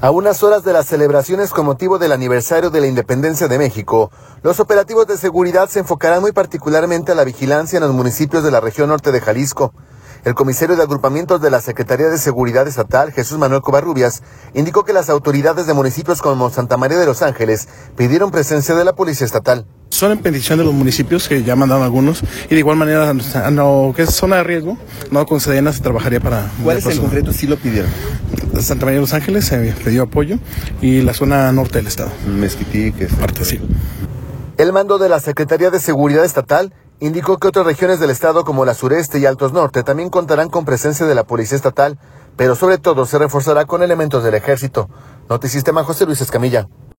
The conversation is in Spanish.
A unas horas de las celebraciones con motivo del aniversario de la independencia de México, los operativos de seguridad se enfocarán muy particularmente a la vigilancia en los municipios de la región norte de Jalisco. El comisario de agrupamientos de la Secretaría de Seguridad Estatal, Jesús Manuel Covarrubias, indicó que las autoridades de municipios como Santa María de los Ángeles pidieron presencia de la Policía Estatal. Son en petición de los municipios, que ya mandaron algunos, y de igual manera, a lo que es zona de riesgo, no con Sedena se trabajaría para... ¿Cuáles en concreto sí lo pidieron? Santa María de los Ángeles se pidió apoyo, y la zona norte del estado. Mezquití, que es parte, sí. El mando de la Secretaría de Seguridad Estatal indicó que otras regiones del estado como la sureste y Altos Norte también contarán con presencia de la Policía Estatal, pero sobre todo se reforzará con elementos del Ejército. Notisistema, José Luis Escamilla.